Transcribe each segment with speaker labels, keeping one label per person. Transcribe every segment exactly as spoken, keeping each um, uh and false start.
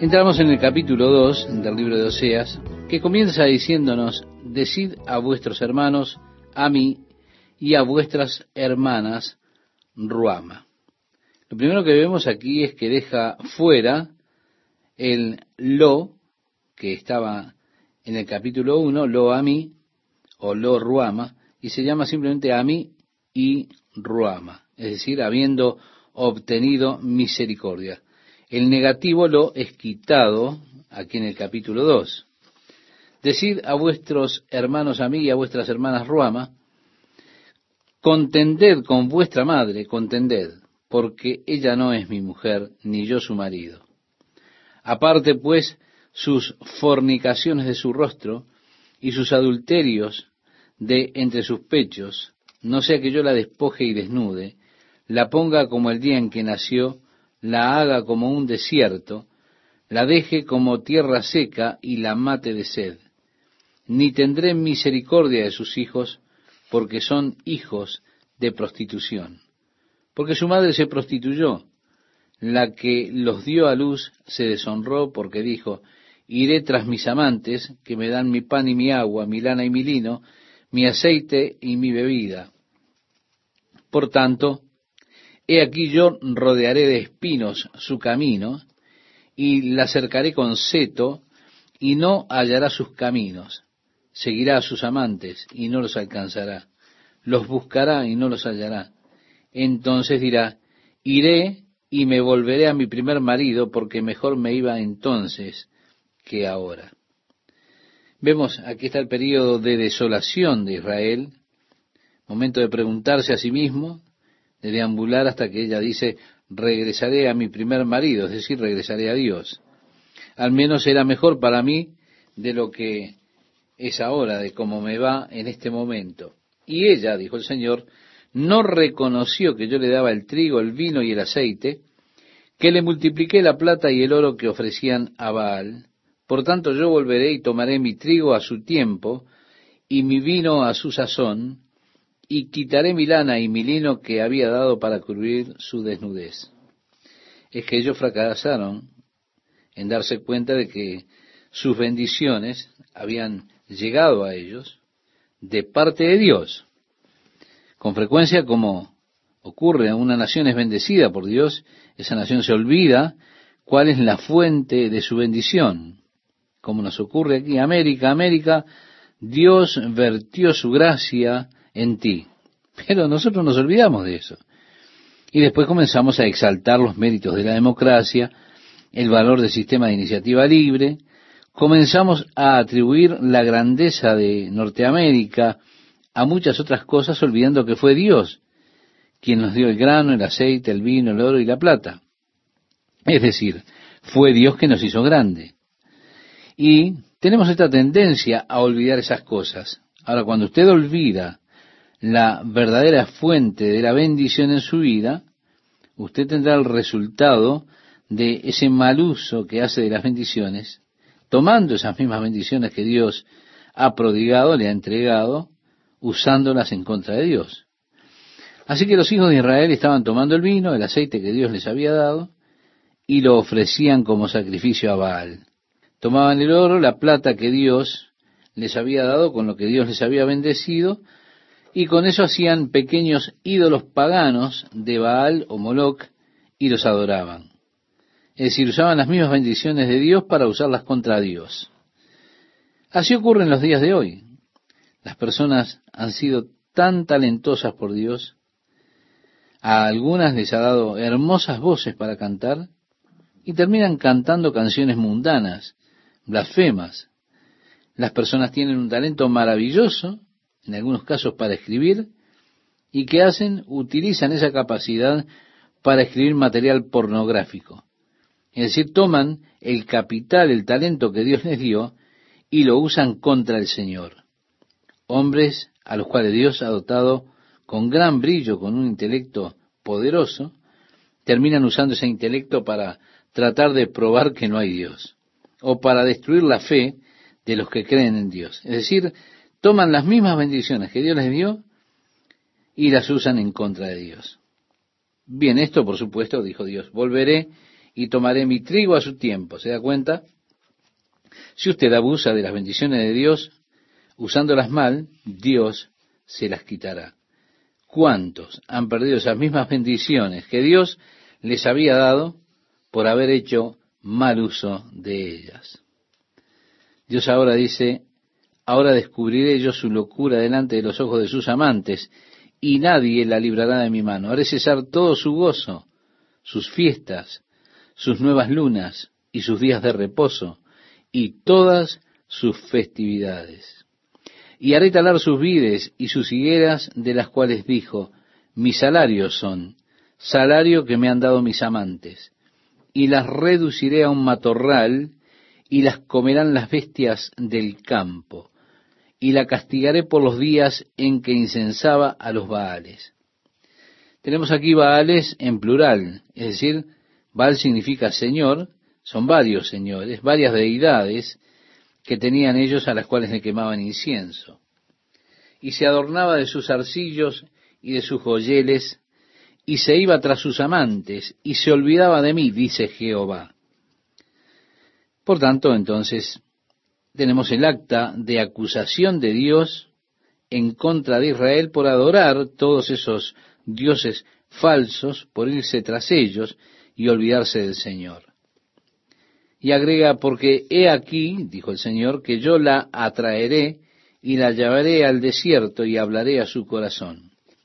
Speaker 1: Entramos en el capítulo dos del libro de Oseas, que comienza diciéndonos: decid a vuestros hermanos, a mí, y a vuestras hermanas, Ruama. Lo primero que vemos aquí es que deja fuera el lo, que estaba en el capítulo uno, lo a mí, o lo Ruama, y se llama simplemente a mí y Ruama, es decir, habiendo obtenido misericordia. El negativo lo es quitado aquí en el capítulo dos. Decid a vuestros hermanos a mí y a vuestras hermanas Ruama, contended con vuestra madre, contended, porque ella no es mi mujer, ni yo su marido. Aparte pues sus fornicaciones de su rostro y sus adulterios de entre sus pechos, no sea que yo la despoje y desnude, la ponga como el día en que nació, la haga como un desierto, la deje como tierra seca y la mate de sed. Ni tendré misericordia de sus hijos, porque son hijos de prostitución. Porque su madre se prostituyó, la que los dio a luz se deshonró, porque dijo: iré tras mis amantes, que me dan mi pan y mi agua, mi lana y mi lino, mi aceite y mi bebida. Por tanto, he aquí yo rodearé de espinos su camino, y la cercaré con seto, y no hallará sus caminos. Seguirá a sus amantes, y no los alcanzará. Los buscará, y no los hallará. Entonces dirá: iré, y me volveré a mi primer marido, porque mejor me iba entonces que ahora. Vemos, aquí está el período de desolación de Israel, momento de preguntarse a sí mismo, de deambular hasta que ella dice: regresaré a mi primer marido, es decir, regresaré a Dios. Al menos era mejor para mí de lo que es ahora, de cómo me va en este momento. Y ella, dijo el Señor, no reconoció que yo le daba el trigo, el vino y el aceite, que le multipliqué la plata y el oro que ofrecían a Baal. Por tanto yo volveré y tomaré mi trigo a su tiempo, y mi vino a su sazón, y quitaré mi lana y mi lino que había dado para cubrir su desnudez. Es que ellos fracasaron en darse cuenta de que sus bendiciones habían llegado a ellos de parte de Dios. Con frecuencia, como ocurre, una nación es bendecida por Dios, esa nación se olvida cuál es la fuente de su bendición. Como nos ocurre aquí, América, América, Dios vertió su gracia en ti. Pero nosotros nos olvidamos de eso. Y después comenzamos a exaltar los méritos de la democracia, el valor del sistema de iniciativa libre. Comenzamos a atribuir la grandeza de Norteamérica a muchas otras cosas, olvidando que fue Dios quien nos dio el grano, el aceite, el vino, el oro y la plata. Es decir, fue Dios que nos hizo grande. Y tenemos esta tendencia a olvidar esas cosas. Ahora, cuando usted olvida la verdadera fuente de la bendición en su vida, usted tendrá el resultado de ese mal uso que hace de las bendiciones, tomando esas mismas bendiciones que Dios ha prodigado, le ha entregado, usándolas en contra de Dios. Así que los hijos de Israel estaban tomando el vino, el aceite que Dios les había dado, y lo ofrecían como sacrificio a Baal. Tomaban el oro, la plata que Dios les había dado, con lo que Dios les había bendecido, y con eso hacían pequeños ídolos paganos de Baal o Moloc y los adoraban. Es decir, usaban las mismas bendiciones de Dios para usarlas contra Dios. Así ocurre en los días de hoy. Las personas han sido tan talentosas por Dios, a algunas les ha dado hermosas voces para cantar, y terminan cantando canciones mundanas, blasfemas. Las personas tienen un talento maravilloso, en algunos casos para escribir, y ¿qué hacen? Utilizan esa capacidad para escribir material pornográfico. Es decir, toman el capital, el talento que Dios les dio, y lo usan contra el Señor. Hombres a los cuales Dios ha dotado con gran brillo, con un intelecto poderoso, terminan usando ese intelecto para tratar de probar que no hay Dios, o para destruir la fe de los que creen en Dios. Es decir, toman las mismas bendiciones que Dios les dio y las usan en contra de Dios. Bien, esto por supuesto, dijo Dios, volveré y tomaré mi trigo a su tiempo. ¿Se da cuenta? Si usted abusa de las bendiciones de Dios, usándolas mal, Dios se las quitará. ¿Cuántos han perdido esas mismas bendiciones que Dios les había dado por haber hecho mal uso de ellas? Dios ahora dice, ahora descubriré yo su locura delante de los ojos de sus amantes, y nadie la librará de mi mano. Haré cesar todo su gozo, sus fiestas, sus nuevas lunas y sus días de reposo, y todas sus festividades. Y haré talar sus vides y sus higueras, de las cuales dijo, mis salarios son, salario que me han dado mis amantes, y las reduciré a un matorral, y las comerán las bestias del campo, y la castigaré por los días en que incensaba a los Baales. Tenemos aquí Baales en plural, es decir, Baal significa señor, son varios señores, varias deidades que tenían ellos a las cuales le quemaban incienso. Y se adornaba de sus arcillos y de sus joyeles, y se iba tras sus amantes, y se olvidaba de mí, dice Jehová. Por tanto, entonces, tenemos el acta de acusación de Dios en contra de Israel por adorar todos esos dioses falsos, por irse tras ellos y olvidarse del Señor. Y agrega, porque he aquí, dijo el Señor, que yo la atraeré y la llevaré al desierto y hablaré a su corazón.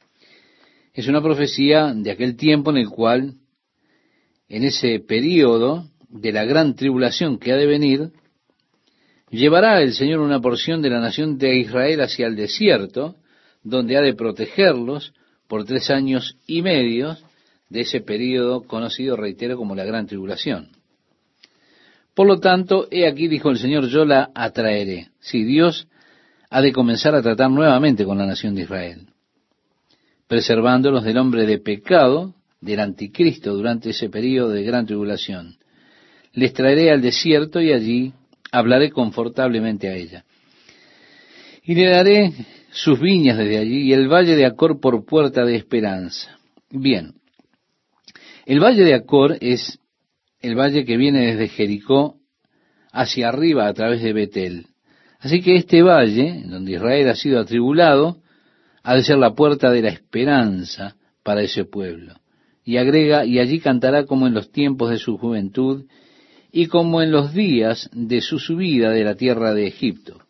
Speaker 1: Es una profecía de aquel tiempo en el cual, en ese período de la gran tribulación que ha de venir, llevará el Señor una porción de la nación de Israel hacia el desierto, donde ha de protegerlos por tres años y medio de ese período conocido, reitero, como la gran tribulación. Por lo tanto, he aquí, dijo el Señor, yo la atraeré. Sí, Dios ha de comenzar a tratar nuevamente con la nación de Israel, preservándolos del hombre de pecado, del anticristo, durante ese período de gran tribulación. Les traeré al desierto y allí hablaré confortablemente a ella. Y le daré sus viñas desde allí y el valle de Acor por puerta de esperanza. Bien, el valle de Acor es el valle que viene desde Jericó hacia arriba a través de Betel. Así que este valle, donde Israel ha sido atribulado, ha de ser la puerta de la esperanza para ese pueblo. Y agrega, y allí cantará como en los tiempos de su juventud, y como en los días de su subida de la tierra de Egipto.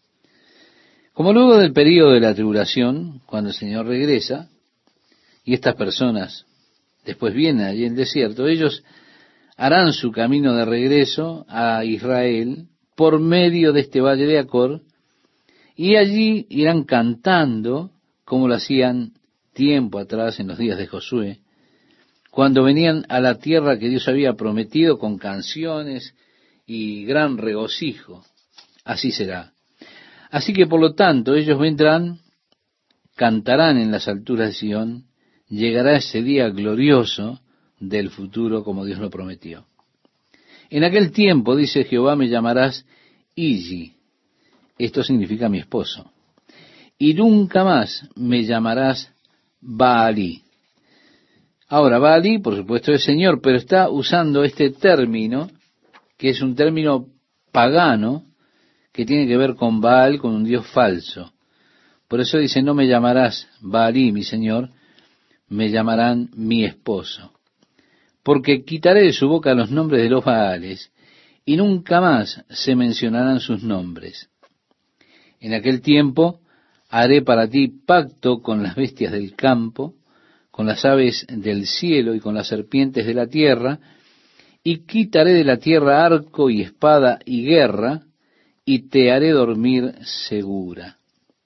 Speaker 1: Como luego del período de la tribulación, cuando el Señor regresa, y estas personas después vienen allí en el desierto, ellos harán su camino de regreso a Israel por medio de este valle de Acor, y allí irán cantando como lo hacían tiempo atrás en los días de Josué, cuando venían a la tierra que Dios había prometido con canciones y gran regocijo. Así será. Así que por lo tanto ellos vendrán, cantarán en las alturas de Sión, llegará ese día glorioso del futuro como Dios lo prometió. En aquel tiempo, dice Jehová, me llamarás Iji. Esto significa mi esposo. Y nunca más me llamarás Baalí. Ahora, Baalí, por supuesto, es Señor, pero está usando este término, que es un término pagano, que tiene que ver con Baal, con un Dios falso. Por eso dice, no me llamarás Baalí, mi Señor, me llamarán mi esposo. Porque quitaré de su boca los nombres de los Baales, y nunca más se mencionarán sus nombres. En aquel tiempo haré para ti pacto con las bestias del campo, con las aves del cielo y con las serpientes de la tierra, y quitaré de la tierra arco y espada y guerra, y te haré dormir segura.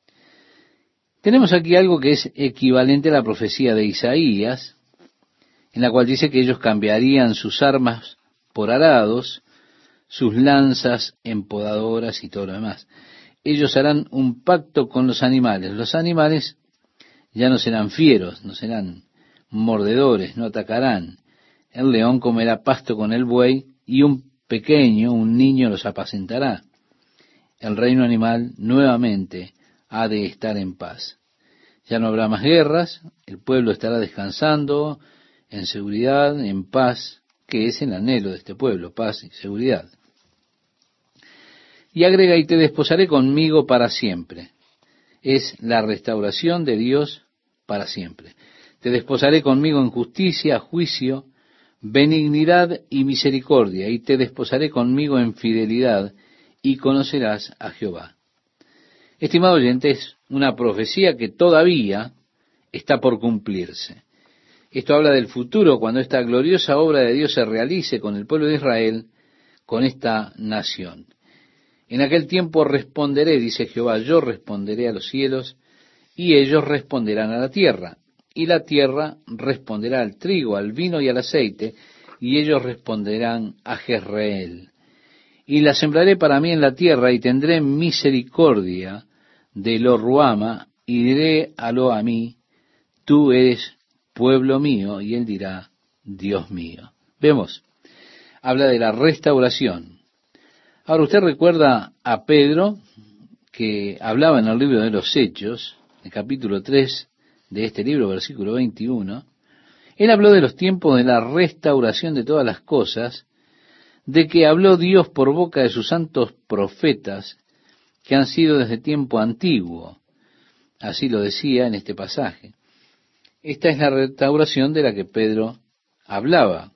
Speaker 1: Tenemos aquí algo que es equivalente a la profecía de Isaías, en la cual dice que ellos cambiarían sus armas por arados, sus lanzas en podadoras y todo lo demás. Ellos harán un pacto con los animales. Los animales ya no serán fieros, no serán mordedores, no atacarán. El león comerá pasto con el buey y un pequeño, un niño los apacentará. El reino animal nuevamente ha de estar en paz. Ya no habrá más guerras, el pueblo estará descansando en seguridad, en paz. que es el anhelo de este pueblo, paz y seguridad. Y agrega, y te desposaré conmigo para siempre. Es la restauración de Dios para siempre. Te desposaré conmigo en justicia, juicio, benignidad y misericordia, y te desposaré conmigo en fidelidad, y conocerás a Jehová. Estimado oyente, es una profecía que todavía está por cumplirse. Esto habla del futuro, cuando esta gloriosa obra de Dios se realice con el pueblo de Israel, con esta nación. En aquel tiempo responderé, dice Jehová, yo responderé a los cielos, y ellos responderán a la tierra, y la tierra responderá al trigo, al vino y al aceite, y ellos responderán a Jezreel. Y la sembraré para mí en la tierra, y tendré misericordia de Lo Ruama, y diré a Lo a mí, tú eres pueblo mío, y él dirá, Dios mío. Vemos, habla de la restauración. Ahora usted recuerda a Pedro, que hablaba en el libro de los Hechos, el capítulo tres de este libro, versículo veintiuno, él habló de los tiempos de la restauración de todas las cosas, de que habló Dios por boca de sus santos profetas, que han sido desde tiempo antiguo. Así lo decía en este pasaje. Esta es la restauración de la que Pedro hablaba.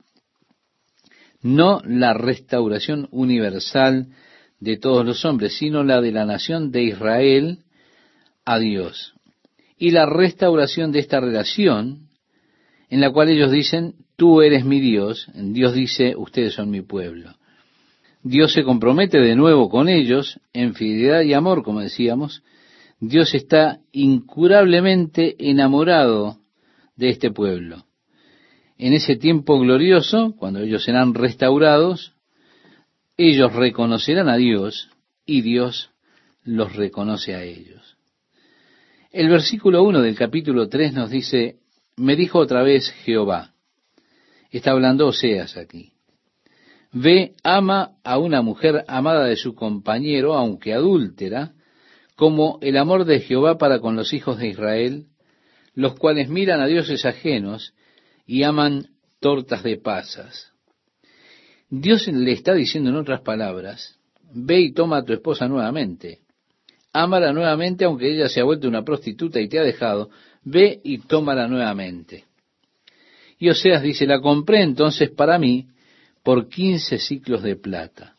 Speaker 1: No la restauración universal de todos los hombres, sino la de la nación de Israel a Dios. Y la restauración de esta relación, en la cual ellos dicen, tú eres mi Dios, Dios dice, ustedes son mi pueblo. Dios se compromete de nuevo con ellos en fidelidad y amor, como decíamos. Dios está incurablemente enamorado de este pueblo. En ese tiempo glorioso, cuando ellos serán restaurados, ellos reconocerán a Dios y Dios los reconoce a ellos. El versículo uno del capítulo tres nos dice, me dijo otra vez Jehová. Está hablando Oseas aquí. Ve, ama a una mujer amada de su compañero, aunque adúltera, como el amor de Jehová para con los hijos de Israel, los cuales miran a dioses ajenos y aman tortas de pasas. Dios le está diciendo en otras palabras, ve y toma a tu esposa nuevamente. Ámala nuevamente, aunque ella se ha vuelto una prostituta y te ha dejado, ve y tómala nuevamente. Y Oseas dice, la compré entonces para mí por quince siclos de plata.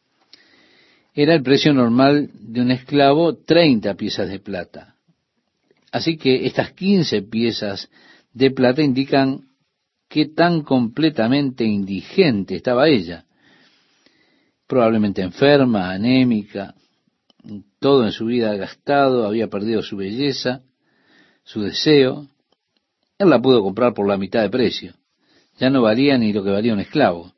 Speaker 1: Era el precio normal de un esclavo, treinta piezas de plata. Así que estas quince piezas de plata indican qué tan completamente indigente estaba ella. Probablemente enferma, anémica, todo en su vida gastado, había perdido su belleza, su deseo. Él la pudo comprar por la mitad de precio. Ya no valía ni lo que valía un esclavo.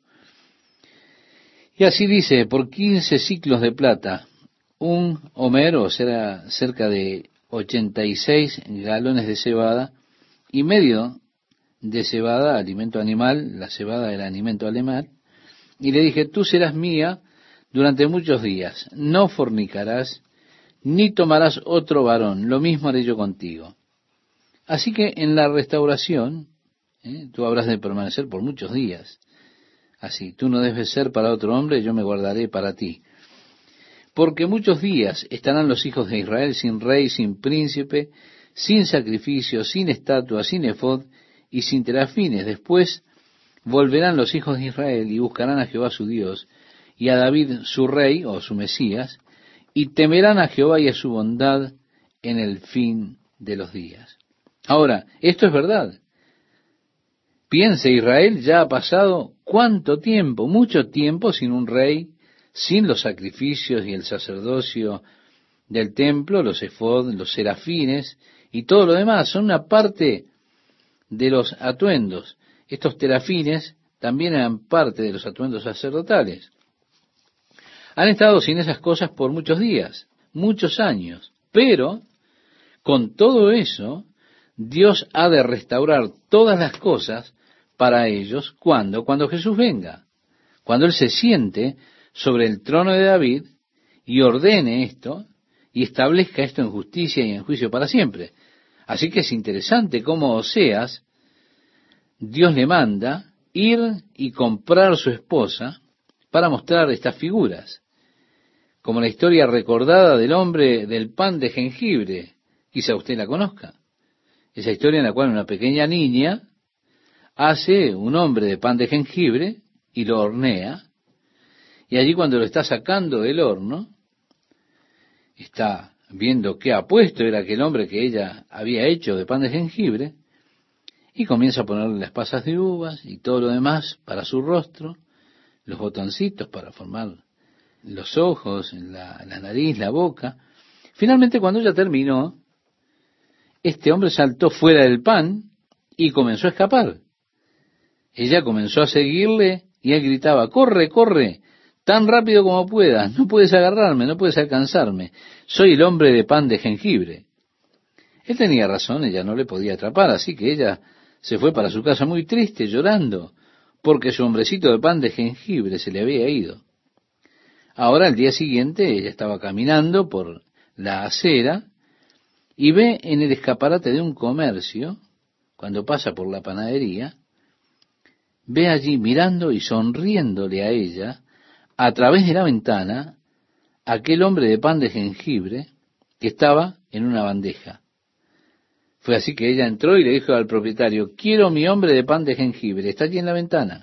Speaker 1: Y así dice, por quince siclos de plata, un homer, o será cerca de ochenta y seis galones de cebada, y medio de cebada, alimento animal, la cebada era alimento animal, y le dije, tú serás mía durante muchos días, no fornicarás, ni tomarás otro varón, lo mismo haré yo contigo. Así que en la restauración, ¿eh? tú habrás de permanecer por muchos días. Así, tú no debes ser para otro hombre, yo me guardaré para ti. Porque muchos días estarán los hijos de Israel sin rey, sin príncipe, sin sacrificio, sin estatua, sin efod y sin terafines. Después volverán los hijos de Israel y buscarán a Jehová su Dios y a David su rey o su Mesías, y temerán a Jehová y a su bondad en el fin de los días. Ahora, esto es verdad. Piense, Israel ya ha pasado ¿cuánto tiempo? Mucho tiempo sin un rey, sin los sacrificios y el sacerdocio del templo, los efod, los serafines y todo lo demás. Son una parte de los atuendos. Estos terafines también eran parte de los atuendos sacerdotales. Han estado sin esas cosas por muchos días, muchos años. Pero, con todo eso, Dios ha de restaurar todas las cosas para ellos. ¿Cuándo? Cuando Jesús venga. Cuando Él se siente sobre el trono de David y ordene esto y establezca esto en justicia y en juicio para siempre. Así que es interesante cómo Oseas, Dios le manda ir y comprar su esposa para mostrar estas figuras, como la historia recordada del hombre del pan de jengibre. Quizá usted la conozca. Esa historia en la cual una pequeña niña hace un hombre de pan de jengibre y lo hornea, y allí cuando lo está sacando del horno, está viendo qué apuesto era aquel hombre que ella había hecho de pan de jengibre, y comienza a ponerle las pasas de uvas y todo lo demás para su rostro, los botoncitos para formar los ojos, la, la nariz, la boca. Finalmente, cuando ella terminó, este hombre saltó fuera del pan y comenzó a escapar. Ella comenzó a seguirle y él gritaba: corre, corre, tan rápido como puedas, no puedes agarrarme, no puedes alcanzarme, soy el hombre de pan de jengibre. Él tenía razón, ella no le podía atrapar, así que ella se fue para su casa muy triste, llorando, porque su hombrecito de pan de jengibre se le había ido. Ahora, al día siguiente, ella estaba caminando por la acera y ve en el escaparate de un comercio, cuando pasa por la panadería, ve allí mirando y sonriéndole a ella, a través de la ventana, aquel hombre de pan de jengibre que estaba en una bandeja. Fue así que ella entró y le dijo al propietario: quiero mi hombre de pan de jengibre, está allí en la ventana.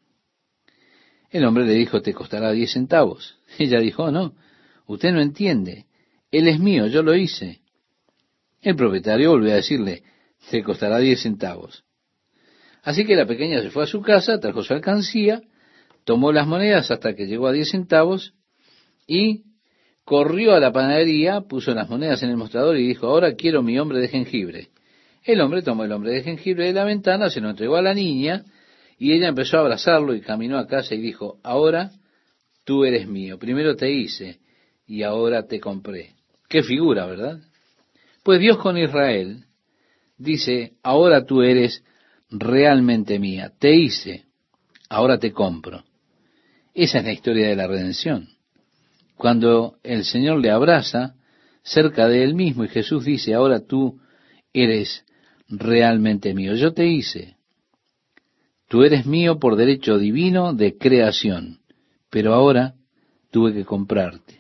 Speaker 1: El hombre le dijo: te costará diez centavos. Ella dijo: no, usted no entiende, él es mío, yo lo hice. El propietario volvió a decirle: te costará diez centavos. Así que la pequeña se fue a su casa, trajo su alcancía, tomó las monedas hasta que llegó a diez centavos y corrió a la panadería, puso las monedas en el mostrador y dijo: ahora quiero mi hombre de jengibre. El hombre tomó el hombre de jengibre de la ventana, se lo entregó a la niña y ella empezó a abrazarlo y caminó a casa y dijo: ahora tú eres mío, primero te hice y ahora te compré. Qué figura, ¿verdad? Pues Dios con Israel dice: ahora tú eres realmente mía, te hice, ahora te compro. Esa es la historia de la redención. Cuando el Señor le abraza cerca de él mismo y Jesús dice: ahora tú eres realmente mío, yo te hice. Tú eres mío por derecho divino de creación, pero ahora tuve que comprarte.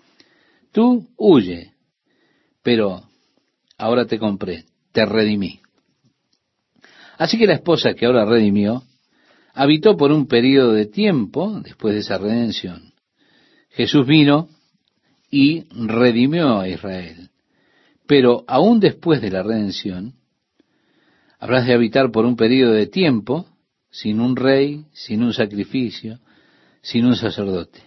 Speaker 1: Tú huye, pero ahora te compré, te redimí. Así que la esposa que ahora redimió habitó por un periodo de tiempo después de esa redención. Jesús vino y redimió a Israel. Pero aún después de la redención, habrás de habitar por un periodo de tiempo sin un rey, sin un sacrificio, sin un sacerdote.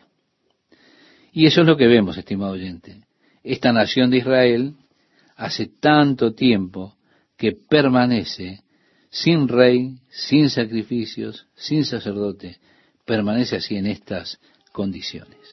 Speaker 1: Y eso es lo que vemos, estimado oyente. Esta nación de Israel hace tanto tiempo que permanece sin rey, sin sacrificios, sin sacerdote, permanece así en estas condiciones.